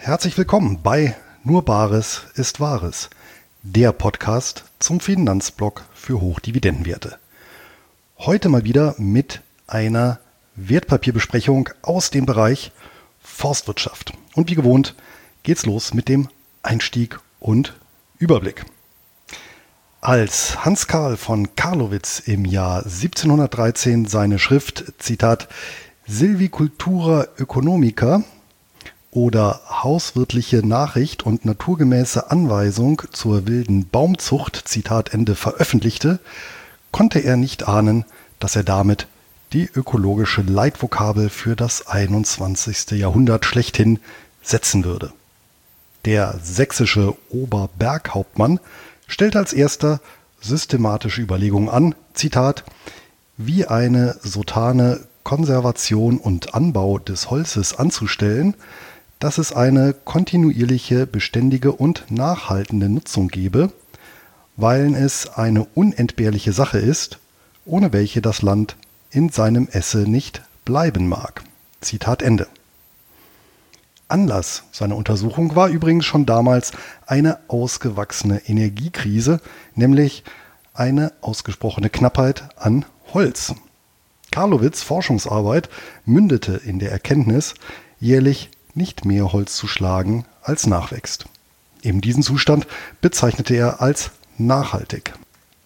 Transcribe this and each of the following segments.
Herzlich willkommen bei Nur Bares ist Wahres, der Podcast zum Finanzblog für Hochdividendenwerte. Heute mal wieder mit einer Wertpapierbesprechung aus dem Bereich Forstwirtschaft. Und wie gewohnt geht's los mit dem Einstieg und Überblick. Als Hans Carl von Carlowitz im Jahr 1713 seine Schrift, Zitat, Silvicultura Economica oder Hauswirtliche Nachricht und naturgemäße Anweisung zur wilden Baumzucht, Zitat Ende, veröffentlichte, konnte er nicht ahnen, dass er damit die ökologische Leitvokabel für das 21. Jahrhundert schlechthin setzen würde. Der sächsische Oberberghauptmann stellt als erster systematische Überlegungen an, Zitat, wie eine sotane Konservation und Anbau des Holzes anzustellen, dass es eine kontinuierliche, beständige und nachhaltende Nutzung gebe, weil es eine unentbehrliche Sache ist, ohne welche das Land in seinem Esse nicht bleiben mag. Zitat Ende. Anlass seiner Untersuchung war übrigens schon damals eine ausgewachsene Energiekrise, nämlich eine ausgesprochene Knappheit an Holz. Carlowitz' Forschungsarbeit mündete in der Erkenntnis, jährlich nicht mehr Holz zu schlagen, als nachwächst. Eben diesen Zustand bezeichnete er als nachhaltig.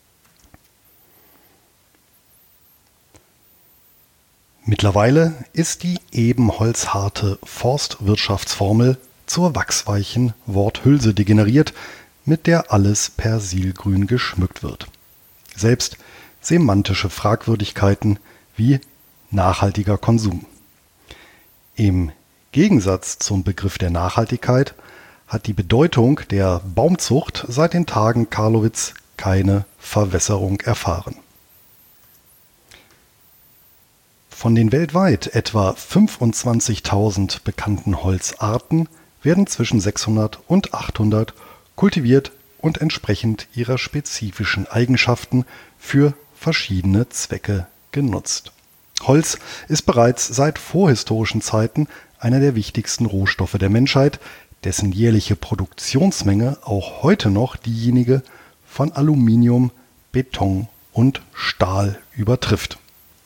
Mittlerweile ist die ebenholzharte Forstwirtschaftsformel zur wachsweichen Worthülse degeneriert, mit der alles persilgrün geschmückt wird. Selbst semantische Fragwürdigkeiten wie nachhaltiger Konsum. Im Gegensatz zum Begriff der Nachhaltigkeit hat die Bedeutung der Baumzucht seit den Tagen Carlowitz keine Verwässerung erfahren. Von den weltweit etwa 25.000 bekannten Holzarten werden zwischen 600 und 800 kultiviert und entsprechend ihrer spezifischen Eigenschaften für verschiedene Zwecke genutzt. Holz ist bereits seit vorhistorischen Zeiten einer der wichtigsten Rohstoffe der Menschheit, dessen jährliche Produktionsmenge auch heute noch diejenige von Aluminium, Beton und Stahl übertrifft.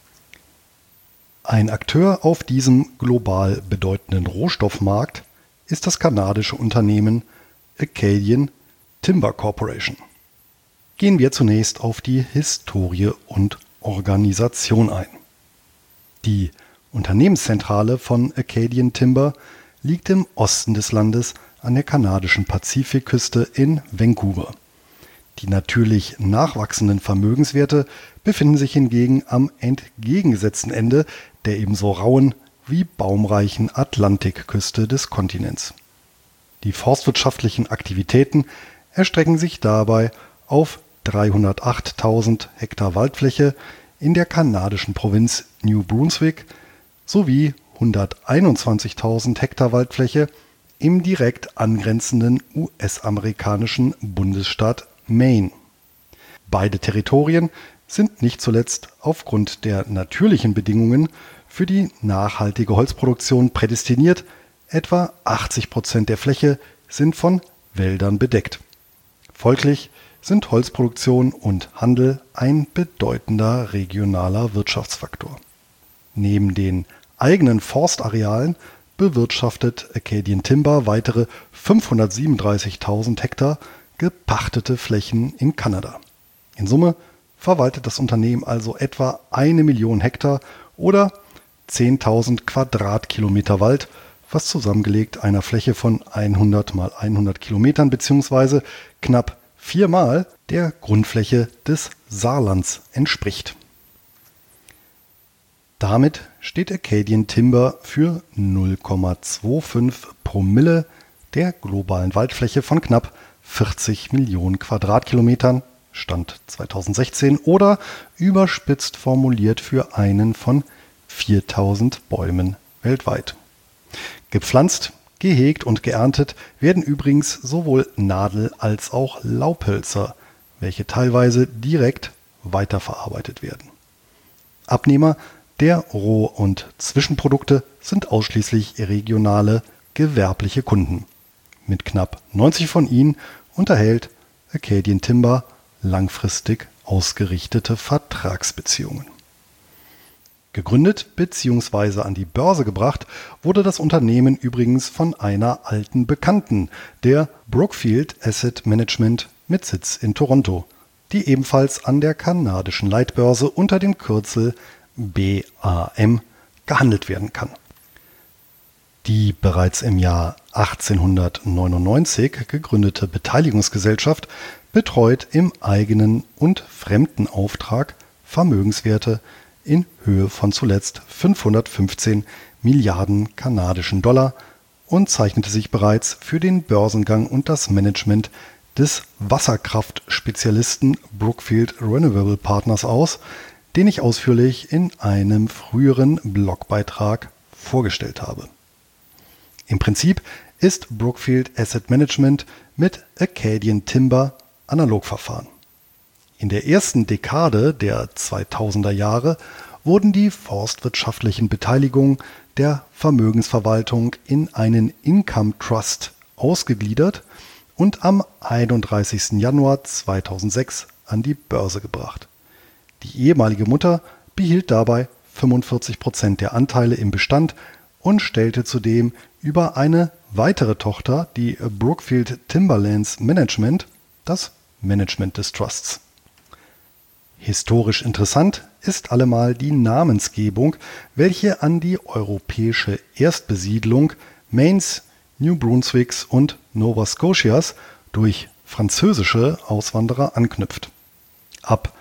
Ein Akteur auf diesem global bedeutenden Rohstoffmarkt ist das kanadische Unternehmen Acadian Timber Corporation. Gehen wir zunächst auf die Historie und Organisation ein. Die Unternehmenszentrale von Acadian Timber liegt im Osten des Landes an der kanadischen Pazifikküste in Vancouver. Die natürlich nachwachsenden Vermögenswerte befinden sich hingegen am entgegengesetzten Ende der ebenso rauen wie baumreichen Atlantikküste des Kontinents. Die forstwirtschaftlichen Aktivitäten erstrecken sich dabei auf 308.000 Hektar Waldfläche in der kanadischen Provinz New Brunswick sowie 121.000 Hektar Waldfläche im direkt angrenzenden US-amerikanischen Bundesstaat Maine. Beide Territorien sind nicht zuletzt aufgrund der natürlichen Bedingungen für die nachhaltige Holzproduktion prädestiniert. Etwa 80% der Fläche sind von Wäldern bedeckt. Folglich sind Holzproduktion und Handel ein bedeutender regionaler Wirtschaftsfaktor. Neben den eigenen Forstarealen bewirtschaftet Acadian Timber weitere 537.000 Hektar gepachtete Flächen in Kanada. In Summe verwaltet das Unternehmen also etwa 1 Million Hektar oder 10.000 Quadratkilometer Wald, was zusammengelegt einer Fläche von 100 mal 100 Kilometern bzw. knapp 4-mal der Grundfläche des Saarlands entspricht. Damit steht Acadian Timber für 0,25 Promille der globalen Waldfläche von knapp 40 Millionen Quadratkilometern, Stand 2016, oder überspitzt formuliert für einen von 4.000 Bäumen weltweit. Gepflanzt, gehegt und geerntet werden übrigens sowohl Nadel- als auch Laubhölzer, welche teilweise direkt weiterverarbeitet werden. Abnehmer der Roh- und Zwischenprodukte sind ausschließlich regionale gewerbliche Kunden. Mit knapp 90 von ihnen unterhält Acadian Timber langfristig ausgerichtete Vertragsbeziehungen. Gegründet bzw. an die Börse gebracht wurde das Unternehmen übrigens von einer alten Bekannten, der Brookfield Asset Management mit Sitz in Toronto, die ebenfalls an der kanadischen Leitbörse unter dem Kürzel BAM gehandelt werden kann. Die bereits im Jahr 1899 gegründete Beteiligungsgesellschaft betreut im eigenen und fremden Auftrag Vermögenswerte in Höhe von zuletzt 515 Milliarden kanadischen Dollar und zeichnete sich bereits für den Börsengang und das Management des Wasserkraftspezialisten Brookfield Renewable Partners aus, den ich ausführlich in einem früheren Blogbeitrag vorgestellt habe. Im Prinzip ist Brookfield Asset Management mit Acadian Timber analog verfahren. In der ersten Dekade der 2000er Jahre wurden die forstwirtschaftlichen Beteiligungen der Vermögensverwaltung in einen Income Trust ausgegliedert und am 31. Januar 2006 an die Börse gebracht. Die ehemalige Mutter behielt dabei 45% der Anteile im Bestand und stellte zudem über eine weitere Tochter, die Brookfield Timberlands Management, das Management des Trusts. Historisch interessant ist allemal die Namensgebung, welche an die europäische Erstbesiedlung Maines, New Brunswicks und Nova Scotias durch französische Auswanderer anknüpft. Ab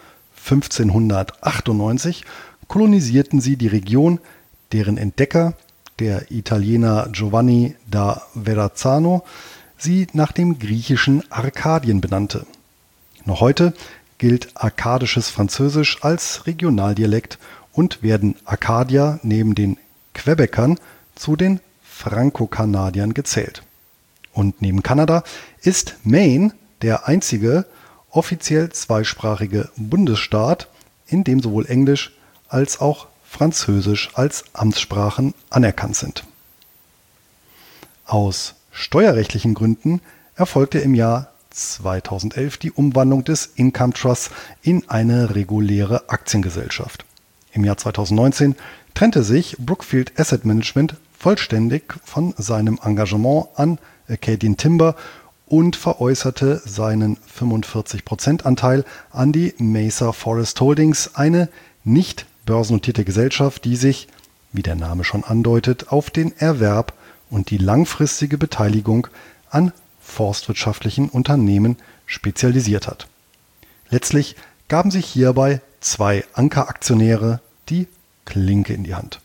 1598 kolonisierten sie die Region, deren Entdecker, der Italiener Giovanni da Verrazzano, sie nach dem griechischen Arkadien benannte. Noch heute gilt arkadisches Französisch als Regionaldialekt und werden Akadier neben den Quebecern zu den Franko-Kanadiern gezählt. Und neben Kanada ist Maine der einzige offiziell zweisprachige Bundesstaat, in dem sowohl Englisch als auch Französisch als Amtssprachen anerkannt sind. Aus steuerrechtlichen Gründen erfolgte im Jahr 2011 die Umwandlung des Income Trusts in eine reguläre Aktiengesellschaft. Im Jahr 2019 trennte sich Brookfield Asset Management vollständig von seinem Engagement an Acadian Timber und veräußerte seinen 45% Anteil an die Mesa Forest Holdings, eine nicht börsennotierte Gesellschaft, die sich, wie der Name schon andeutet, auf den Erwerb und die langfristige Beteiligung an forstwirtschaftlichen Unternehmen spezialisiert hat. Letztlich gaben sich hierbei zwei Ankeraktionäre die Klinke in die Hand.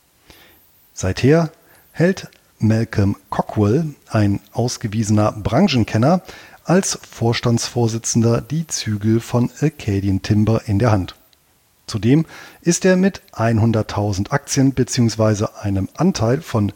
Seither hält Malcolm Cockwell, ein ausgewiesener Branchenkenner, als Vorstandsvorsitzender die Zügel von Acadian Timber in der Hand. Zudem ist er mit 100.000 Aktien bzw. einem Anteil von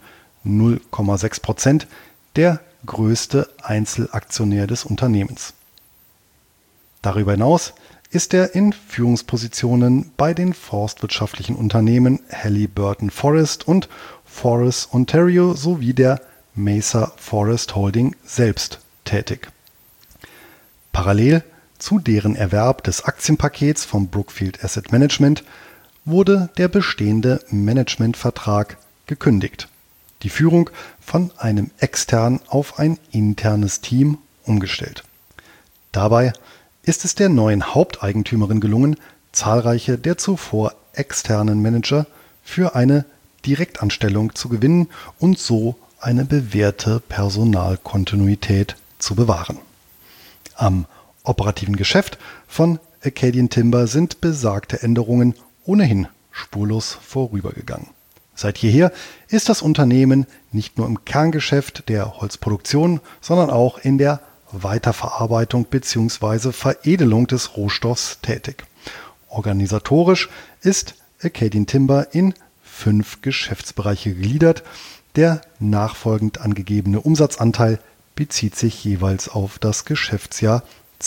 0,6% der größte Einzelaktionär des Unternehmens. Darüber hinaus ist er in Führungspositionen bei den forstwirtschaftlichen Unternehmen Halliburton Forest und Forest Ontario sowie der Mesa Forest Holding selbst tätig. Parallel zu deren Erwerb des Aktienpakets vom Brookfield Asset Management wurde der bestehende Managementvertrag gekündigt. Die Führung von einem externen auf ein internes Team umgestellt. Dabei ist es der neuen Haupteigentümerin gelungen, zahlreiche der zuvor externen Manager für eine Direktanstellung zu gewinnen und so eine bewährte Personalkontinuität zu bewahren. Am operativen Geschäft von Acadian Timber sind besagte Änderungen ohnehin spurlos vorübergegangen. Seit jeher ist das Unternehmen nicht nur im Kerngeschäft der Holzproduktion, sondern auch in der Weiterverarbeitung bzw. Veredelung des Rohstoffs tätig. Organisatorisch ist Acadian Timber in 5 Geschäftsbereiche gegliedert. Der nachfolgend angegebene Umsatzanteil bezieht sich jeweils auf das Geschäftsjahr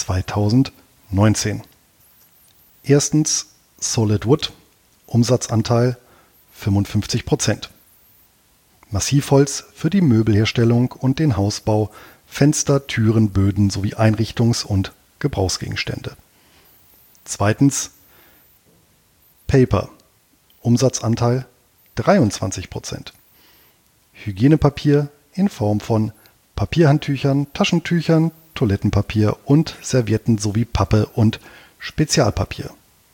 2019. Erstens Solid Wood, Umsatzanteil 55%. Massivholz für die Möbelherstellung und den Hausbau, Fenster, Türen, Böden sowie Einrichtungs- und Gebrauchsgegenstände. Zweitens Paper, Umsatzanteil 23%. Hygienepapier in Form von Papierhandtüchern, Taschentüchern, Toilettenpapier und Servietten sowie Pappe und Spezialpapier.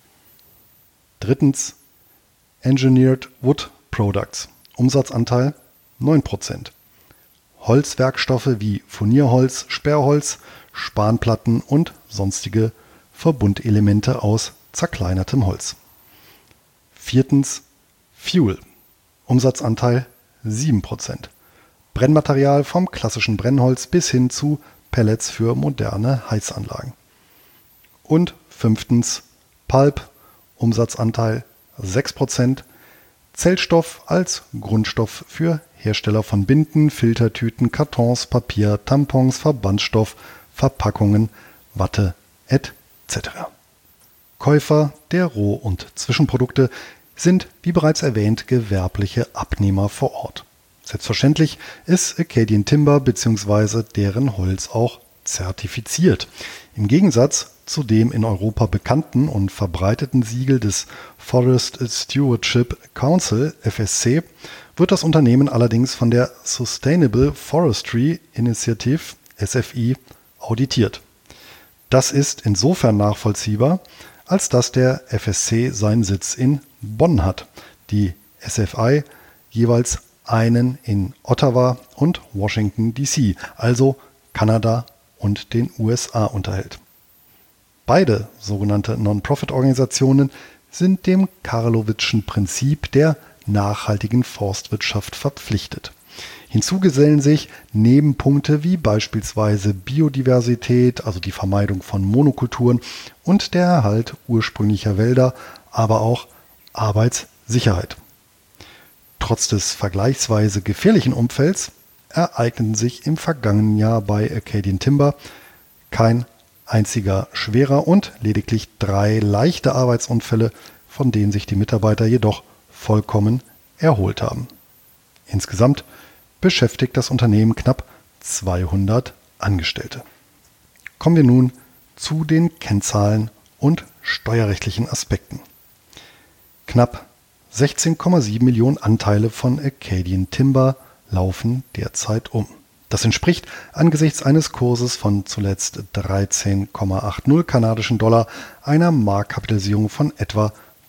Drittens Engineered Wood Products, Umsatzanteil 9%. Holzwerkstoffe wie Furnierholz, Sperrholz, Spanplatten und sonstige Verbundelemente aus zerkleinertem Holz. Viertens Fuel, Umsatzanteil 7%. Brennmaterial vom klassischen Brennholz bis hin zu Pellets für moderne Heizanlagen. Und fünftens Pulp, Umsatzanteil 6%. Zellstoff als Grundstoff für Hersteller von Binden, Filtertüten, Kartons, Papier, Tampons, Verbandsstoff, Verpackungen, Watte etc. Käufer der Roh- und Zwischenprodukte sind, wie bereits erwähnt, gewerbliche Abnehmer vor Ort. Selbstverständlich ist Acadian Timber bzw. deren Holz auch zertifiziert. Im Gegensatz zu dem in Europa bekannten und verbreiteten Siegel des Forest Stewardship Council (FSC) wird das Unternehmen allerdings von der Sustainable Forestry Initiative (SFI) auditiert. Das ist insofern nachvollziehbar, als dass der FSC seinen Sitz in Bonn hat, die SFI jeweils einen in Ottawa und Washington DC, also Kanada und den USA, unterhält. Beide sogenannte Non-Profit-Organisationen sind dem Karlowitzschen Prinzip der nachhaltigen Forstwirtschaft verpflichtet. Hinzu gesellen sich Nebenpunkte wie beispielsweise Biodiversität, also die Vermeidung von Monokulturen und der Erhalt ursprünglicher Wälder, aber auch Arbeitssicherheit. Trotz des vergleichsweise gefährlichen Umfelds ereigneten sich im vergangenen Jahr bei Acadian Timber kein einziger schwerer und lediglich 3 leichte Arbeitsunfälle, von denen sich die Mitarbeiter jedoch vollkommen erholt haben. Insgesamt beschäftigt das Unternehmen knapp 200 Angestellte. Kommen wir nun zu den Kennzahlen und steuerrechtlichen Aspekten. Knapp 16,7 Millionen Anteile von Acadian Timber laufen derzeit um. Das entspricht angesichts eines Kurses von zuletzt 13,80 kanadischen Dollar einer Marktkapitalisierung von etwa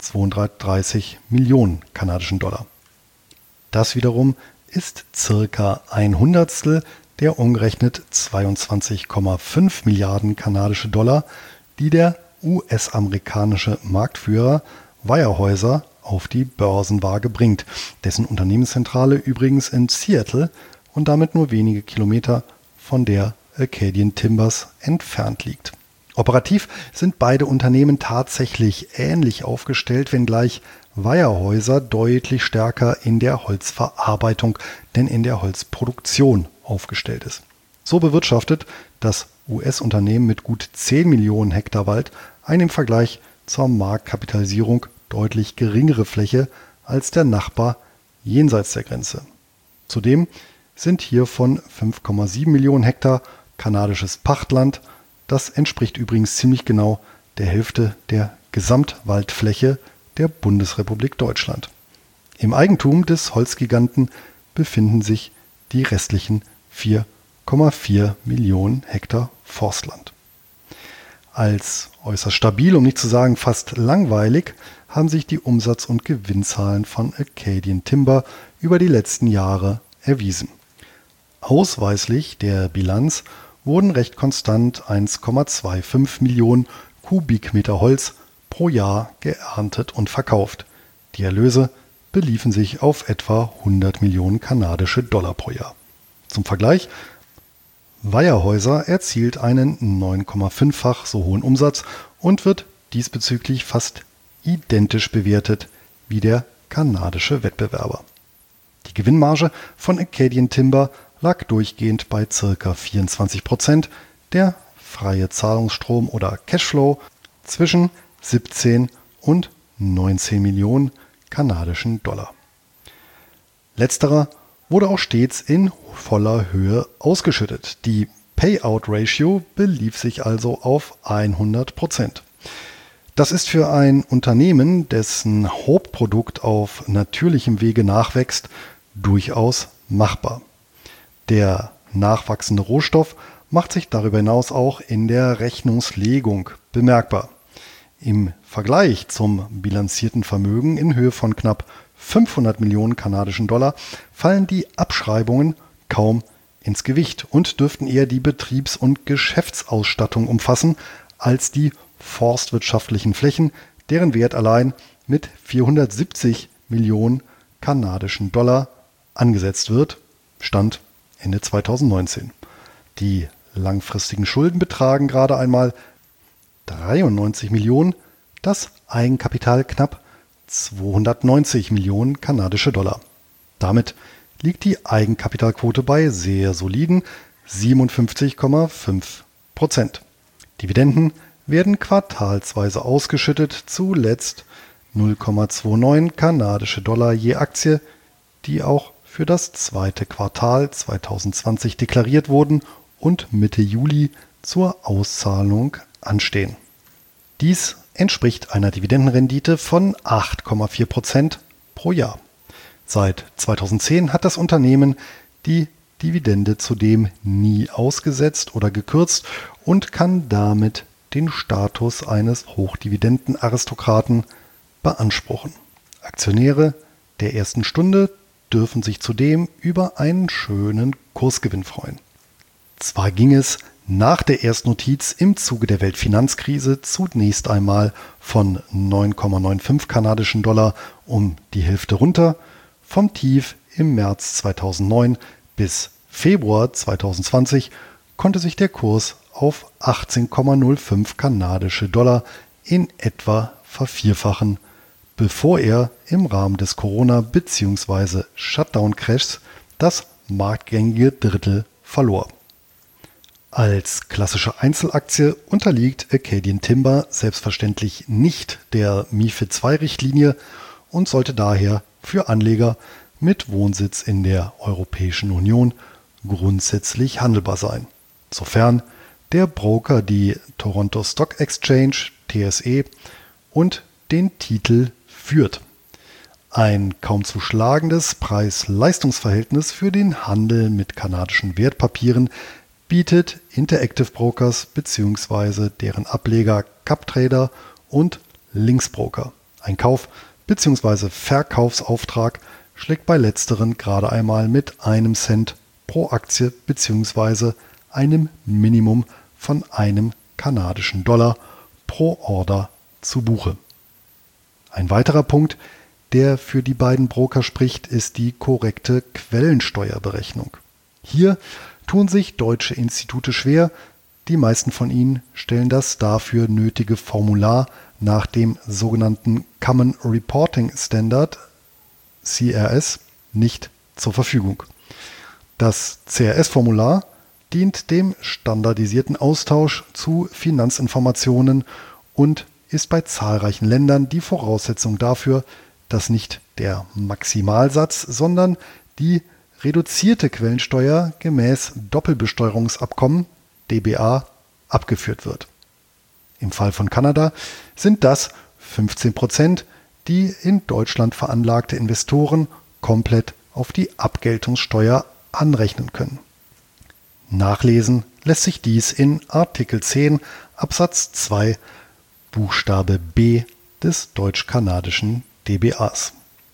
230 Millionen kanadischen Dollar. Das wiederum ist circa ein Hundertstel der umgerechnet 22,5 Milliarden kanadische Dollar, die der US-amerikanische Marktführer Weyerhaeuser auf die Börsenwaage bringt, dessen Unternehmenszentrale übrigens in Seattle und damit nur wenige Kilometer von der Acadian Timbers entfernt liegt. Operativ sind beide Unternehmen tatsächlich ähnlich aufgestellt, wenngleich Weyerhaeuser deutlich stärker in der Holzverarbeitung, denn in der Holzproduktion aufgestellt ist. So bewirtschaftet das US-Unternehmen mit gut 10 Millionen Hektar Wald eine im Vergleich zur Marktkapitalisierung deutlich geringere Fläche als der Nachbar jenseits der Grenze. Zudem sind hiervon 5,7 Millionen Hektar kanadisches Pachtland. Das entspricht übrigens ziemlich genau der Hälfte der Gesamtwaldfläche der Bundesrepublik Deutschland. Im Eigentum des Holzgiganten befinden sich die restlichen 4,4 Millionen Hektar Forstland. Als äußerst stabil, um nicht zu sagen fast langweilig, haben sich die Umsatz- und Gewinnzahlen von Acadian Timber über die letzten Jahre erwiesen. Ausweislich der Bilanz wurden recht konstant 1,25 Millionen Kubikmeter Holz pro Jahr geerntet und verkauft. Die Erlöse beliefen sich auf etwa 100 Millionen kanadische Dollar pro Jahr. Zum Vergleich: Weyerhaeuser erzielt einen 9,5-fach so hohen Umsatz und wird diesbezüglich fast identisch bewertet wie der kanadische Wettbewerber. Die Gewinnmarge von Acadian Timber lag durchgehend bei ca. 24%, der freie Zahlungsstrom oder Cashflow zwischen 17 und 19 Millionen kanadischen Dollar. Letzterer wurde auch stets in voller Höhe ausgeschüttet. Die Payout-Ratio belief sich also auf 100%. Das ist für ein Unternehmen, dessen Hauptprodukt auf natürlichem Wege nachwächst, durchaus machbar. Der nachwachsende Rohstoff macht sich darüber hinaus auch in der Rechnungslegung bemerkbar. Im Vergleich zum bilanzierten Vermögen in Höhe von knapp 500 Millionen kanadischen Dollar fallen die Abschreibungen kaum ins Gewicht und dürften eher die Betriebs- und Geschäftsausstattung umfassen als die forstwirtschaftlichen Flächen, deren Wert allein mit 470 Millionen kanadischen Dollar angesetzt wird, Stand Ende 2019. Die langfristigen Schulden betragen gerade einmal 93 Millionen, das Eigenkapital knapp 290 Millionen kanadische Dollar. Damit liegt die Eigenkapitalquote bei sehr soliden 57,5%. Dividenden werden quartalsweise ausgeschüttet, zuletzt 0,29 kanadische Dollar je Aktie, die auch für das zweite Quartal 2020 deklariert wurden und Mitte Juli zur Auszahlung anstehen. Dies entspricht einer Dividendenrendite von 8,4% pro Jahr. Seit 2010 hat das Unternehmen die Dividende zudem nie ausgesetzt oder gekürzt und kann damit den Status eines Hochdividendenaristokraten beanspruchen. Aktionäre der ersten Stunde dürfen sich zudem über einen schönen Kursgewinn freuen. Zwar ging es nach der Erstnotiz im Zuge der Weltfinanzkrise zunächst einmal von 9,95 kanadischen Dollar um die Hälfte runter, vom Tief im März 2009 bis Februar 2020 konnte sich der Kurs auf 18,05 kanadische Dollar in etwa vervierfachen, bevor er im Rahmen des Corona- bzw. Shutdown-Crashs das marktgängige Drittel verlor. Als klassische Einzelaktie unterliegt Acadian Timber selbstverständlich nicht der MiFID II-Richtlinie und sollte daher für Anleger mit Wohnsitz in der Europäischen Union grundsätzlich handelbar sein, sofern der Broker die Toronto Stock Exchange (TSE) und den Titel führt. Ein kaum zu schlagendes Preis-Leistungs-Verhältnis für den Handel mit kanadischen Wertpapieren bietet Interactive Brokers bzw. deren Ableger CapTrader und Linksbroker. Ein Kauf- bzw. Verkaufsauftrag schlägt bei letzteren gerade einmal mit 1 Cent pro Aktie bzw. einem Minimum von 1 kanadischen Dollar pro Order zu Buche. Ein weiterer Punkt, der für die beiden Broker spricht, ist die korrekte Quellensteuerberechnung. Hier tun sich deutsche Institute schwer. Die meisten von ihnen stellen das dafür nötige Formular nach dem sogenannten Common Reporting Standard (CRS) nicht zur Verfügung. Das CRS-Formular dient dem standardisierten Austausch zu Finanzinformationen und ist bei zahlreichen Ländern die Voraussetzung dafür, dass nicht der Maximalsatz, sondern die reduzierte Quellensteuer gemäß Doppelbesteuerungsabkommen (DBA) abgeführt wird. Im Fall von Kanada sind das 15%, die in Deutschland veranlagte Investoren komplett auf die Abgeltungssteuer anrechnen können. Nachlesen lässt sich dies in Artikel 10 Absatz 2 Buchstabe B des deutsch-kanadischen DBAs.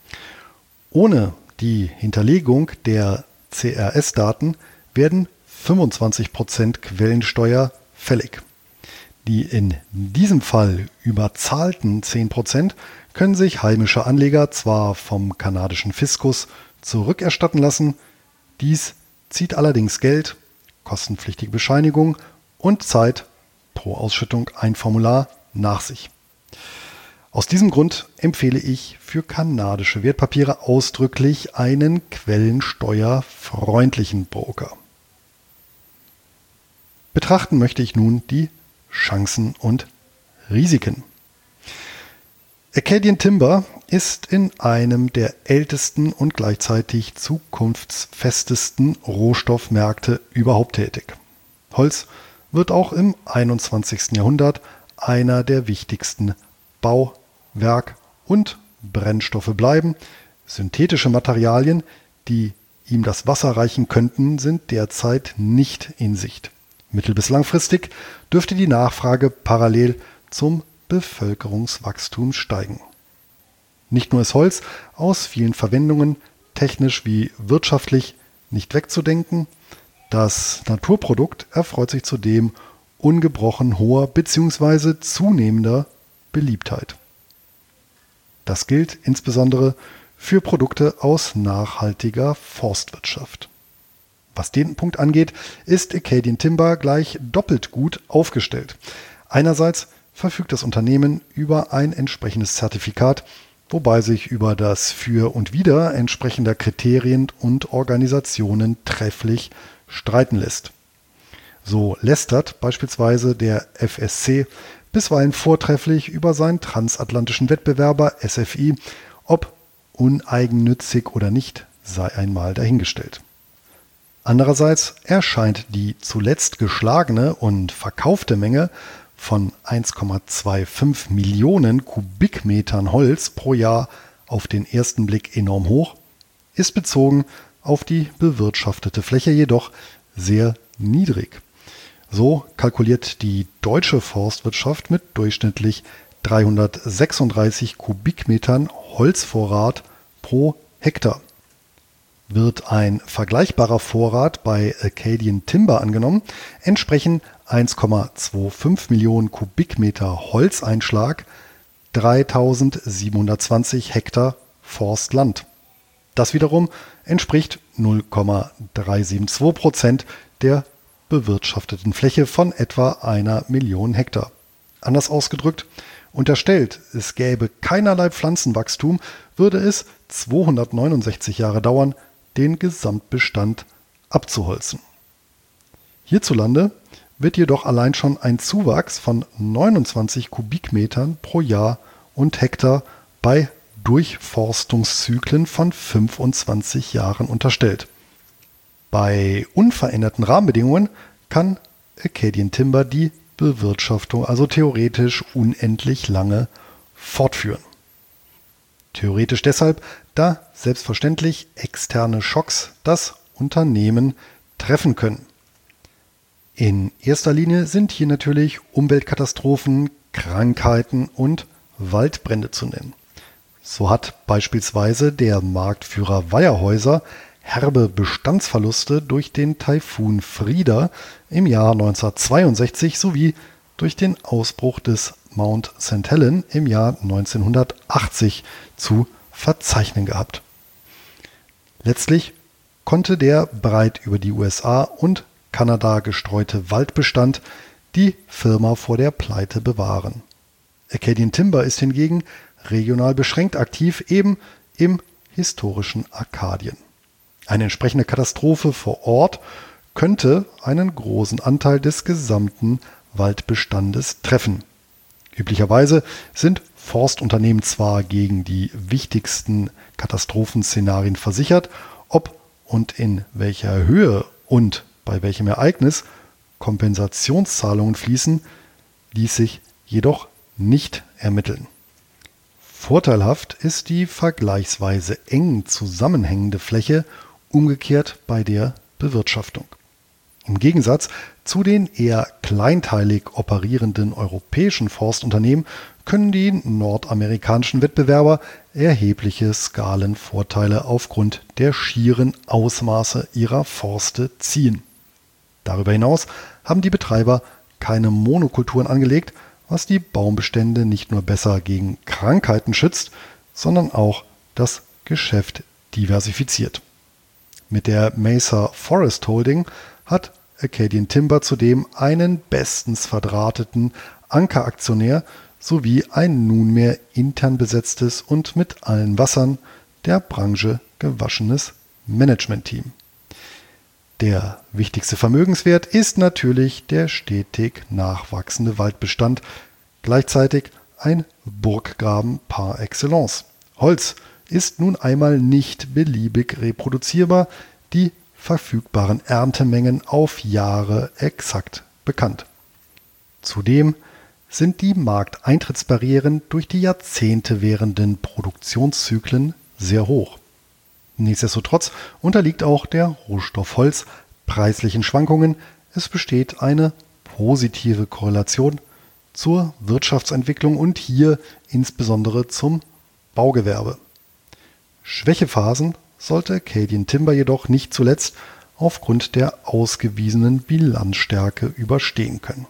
Ohne die Hinterlegung der CRS-Daten werden 25% Quellensteuer fällig. Die in diesem Fall überzahlten 10% können sich heimische Anleger zwar vom kanadischen Fiskus zurückerstatten lassen, dies zieht allerdings Geld, kostenpflichtige Bescheinigung und Zeit pro Ausschüttung ein Formular nach sich. Aus diesem Grund empfehle ich für kanadische Wertpapiere ausdrücklich einen quellensteuerfreundlichen Broker. Betrachten möchte ich nun die Chancen und Risiken. Acadian Timber ist in einem der ältesten und gleichzeitig zukunftsfestesten Rohstoffmärkte überhaupt tätig. Holz wird auch im 21. Jahrhundert einer der wichtigsten Bau-, Werk- und Brennstoffe bleiben. Synthetische Materialien, die ihm das Wasser reichen könnten, sind derzeit nicht in Sicht. Mittel- bis langfristig dürfte die Nachfrage parallel zum Bevölkerungswachstum steigen. Nicht nur ist Holz aus vielen Verwendungen, technisch wie wirtschaftlich, nicht wegzudenken, das Naturprodukt erfreut sich zudem ungebrochen hoher bzw. zunehmender Beliebtheit. Das gilt insbesondere für Produkte aus nachhaltiger Forstwirtschaft. Was den Punkt angeht, ist Acadian Timber gleich doppelt gut aufgestellt. Einerseits verfügt das Unternehmen über ein entsprechendes Zertifikat, wobei sich über das Für und Wider entsprechender Kriterien und Organisationen trefflich streiten lässt. So lästert beispielsweise der FSC bisweilen vortrefflich über seinen transatlantischen Wettbewerber SFI, ob uneigennützig oder nicht, sei einmal dahingestellt. Andererseits erscheint die zuletzt geschlagene und verkaufte Menge von 1,25 Millionen Kubikmetern Holz pro Jahr auf den ersten Blick enorm hoch, ist bezogen auf die bewirtschaftete Fläche jedoch sehr niedrig. So kalkuliert die deutsche Forstwirtschaft mit durchschnittlich 336 Kubikmetern Holzvorrat pro Hektar. Wird ein vergleichbarer Vorrat bei Acadian Timber angenommen, entsprechen 1,25 Millionen Kubikmeter Holzeinschlag 3720 Hektar Forstland. Das wiederum entspricht 0,372% der bewirtschafteten Fläche von etwa 1 Million Hektar. Anders ausgedrückt, unterstellt, es gäbe keinerlei Pflanzenwachstum, würde es 269 Jahre dauern, den Gesamtbestand abzuholzen. Hierzulande wird jedoch allein schon ein Zuwachs von 29 Kubikmetern pro Jahr und Hektar bei Durchforstungszyklen von 25 Jahren unterstellt. Bei unveränderten Rahmenbedingungen kann Acadian Timber die Bewirtschaftung also theoretisch unendlich lange fortführen. Theoretisch deshalb, da selbstverständlich externe Schocks das Unternehmen treffen können. In erster Linie sind hier natürlich Umweltkatastrophen, Krankheiten und Waldbrände zu nennen. So hat beispielsweise der Marktführer Weyerhaeuser herbe Bestandsverluste durch den Taifun Frida im Jahr 1962 sowie durch den Ausbruch des Mount St. Helens im Jahr 1980 zu verzeichnen gehabt. Letztlich konnte der breit über die USA und Kanada gestreute Waldbestand die Firma vor der Pleite bewahren. Acadian Timber ist hingegen regional beschränkt aktiv, eben im historischen Arkadien. Eine entsprechende Katastrophe vor Ort könnte einen großen Anteil des gesamten Waldbestandes treffen. Üblicherweise sind Forstunternehmen zwar gegen die wichtigsten Katastrophenszenarien versichert, ob und in welcher Höhe und bei welchem Ereignis Kompensationszahlungen fließen, ließ sich jedoch nicht ermitteln. Vorteilhaft ist die vergleichsweise eng zusammenhängende Fläche umgekehrt bei der Bewirtschaftung. Im Gegensatz zu den eher kleinteilig operierenden europäischen Forstunternehmen können die nordamerikanischen Wettbewerber erhebliche Skalenvorteile aufgrund der schieren Ausmaße ihrer Forste ziehen. Darüber hinaus haben die Betreiber keine Monokulturen angelegt, was die Baumbestände nicht nur besser gegen Krankheiten schützt, sondern auch das Geschäft diversifiziert. Mit der Mesa Forest Holding hat Acadian Timber zudem einen bestens verdrahteten Ankeraktionär sowie ein nunmehr intern besetztes und mit allen Wassern der Branche gewaschenes Managementteam. Der wichtigste Vermögenswert ist natürlich der stetig nachwachsende Waldbestand, gleichzeitig ein Burggraben par excellence. Holz ist nun einmal nicht beliebig reproduzierbar, die verfügbaren Erntemengen auf Jahre exakt bekannt. Zudem sind die Markteintrittsbarrieren durch die Jahrzehnte währenden Produktionszyklen sehr hoch. Nichtsdestotrotz unterliegt auch der Rohstoff Holz preislichen Schwankungen. Es besteht eine positive Korrelation zur Wirtschaftsentwicklung und hier insbesondere zum Baugewerbe. Schwächephasen sollte Acadian Timber jedoch nicht zuletzt aufgrund der ausgewiesenen Bilanzstärke überstehen können.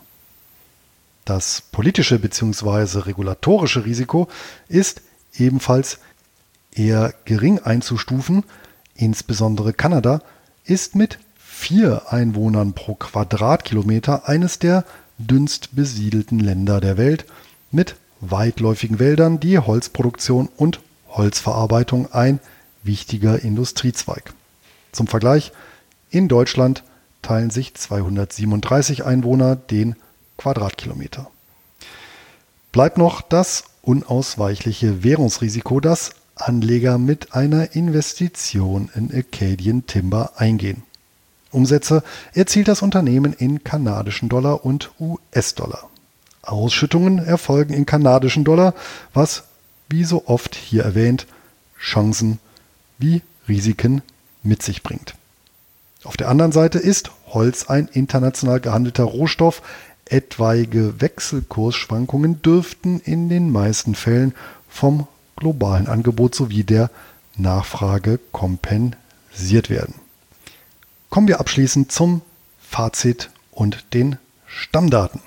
Das politische bzw. regulatorische Risiko ist ebenfalls eher gering einzustufen. Insbesondere Kanada ist mit 4 Einwohnern pro Quadratkilometer eines der dünnst besiedelten Länder der Welt mit weitläufigen Wäldern, die Holzproduktion und Holzverarbeitung ein wichtiger Industriezweig. Zum Vergleich, in Deutschland teilen sich 237 Einwohner den Quadratkilometer. Bleibt noch das unausweichliche Währungsrisiko, das Anleger mit einer Investition in Acadian Timber eingehen. Umsätze erzielt das Unternehmen in kanadischen Dollar und US-Dollar. Ausschüttungen erfolgen in kanadischen Dollar, was, wie so oft hier erwähnt, Chancen wie Risiken mit sich bringt. Auf der anderen Seite ist Holz ein international gehandelter Rohstoff. Etwaige Wechselkursschwankungen dürften in den meisten Fällen vom globalen Angebot sowie der Nachfrage kompensiert werden. Kommen wir abschließend zum Fazit und den Stammdaten.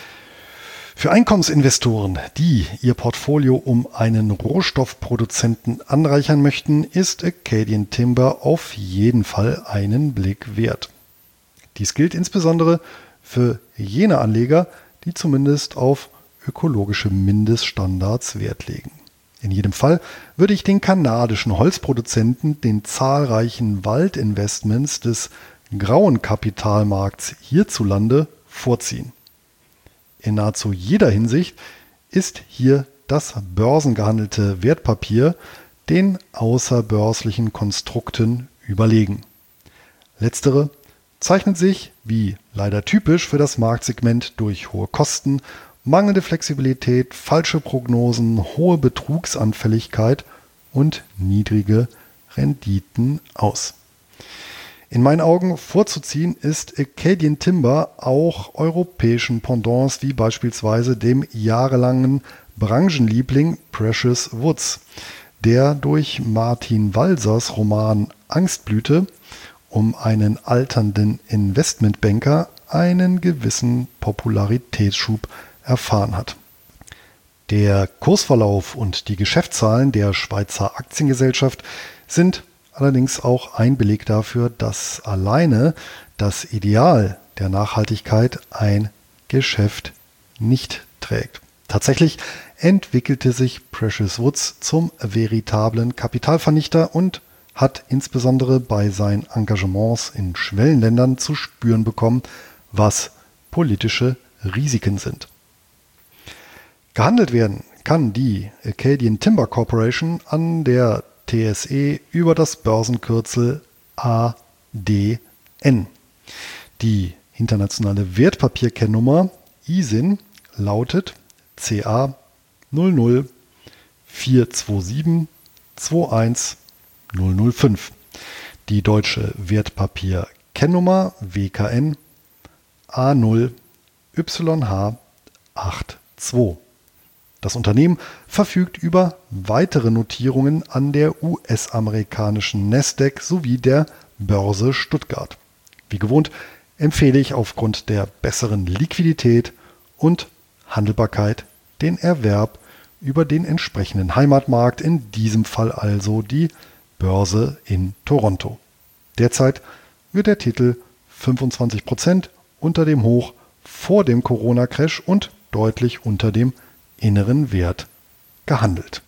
Für Einkommensinvestoren, die ihr Portfolio um einen Rohstoffproduzenten anreichern möchten, ist Acadian Timber auf jeden Fall einen Blick wert. Dies gilt insbesondere für jene Anleger, die zumindest auf ökologische Mindeststandards Wert legen. In jedem Fall würde ich den kanadischen Holzproduzenten den zahlreichen Waldinvestments des grauen Kapitalmarkts hierzulande vorziehen. In nahezu jeder Hinsicht ist hier das börsengehandelte Wertpapier den außerbörslichen Konstrukten überlegen. Letztere zeichnet sich, wie leider typisch für das Marktsegment, durch hohe Kosten, mangelnde Flexibilität, falsche Prognosen, hohe Betrugsanfälligkeit und niedrige Renditen aus. In meinen Augen vorzuziehen ist Acadian Timber auch europäischen Pendants wie beispielsweise dem jahrelangen Branchenliebling Precious Woods, der durch Martin Walsers Roman Angstblüte um einen alternden Investmentbanker einen gewissen Popularitätsschub erfahren hat. Der Kursverlauf und die Geschäftszahlen der Schweizer Aktiengesellschaft sind allerdings auch ein Beleg dafür, dass alleine das Ideal der Nachhaltigkeit ein Geschäft nicht trägt. Tatsächlich entwickelte sich Precious Woods zum veritablen Kapitalvernichter und hat insbesondere bei seinen Engagements in Schwellenländern zu spüren bekommen, was politische Risiken sind. Gehandelt werden kann die Acadian Timber Corporation an der TSE über das Börsenkürzel ADN. Die internationale Wertpapierkennnummer ISIN lautet CA 0042721 Die deutsche Wertpapierkennnummer WKN A0YH82. Das Unternehmen verfügt über weitere Notierungen an der US-amerikanischen Nasdaq sowie der Börse Stuttgart. Wie gewohnt empfehle ich aufgrund der besseren Liquidität und Handelbarkeit den Erwerb über den entsprechenden Heimatmarkt, in diesem Fall also die Börse in Toronto. Derzeit wird der Titel 25% unter dem Hoch vor dem Corona-Crash und deutlich unter dem inneren Wert gehandelt.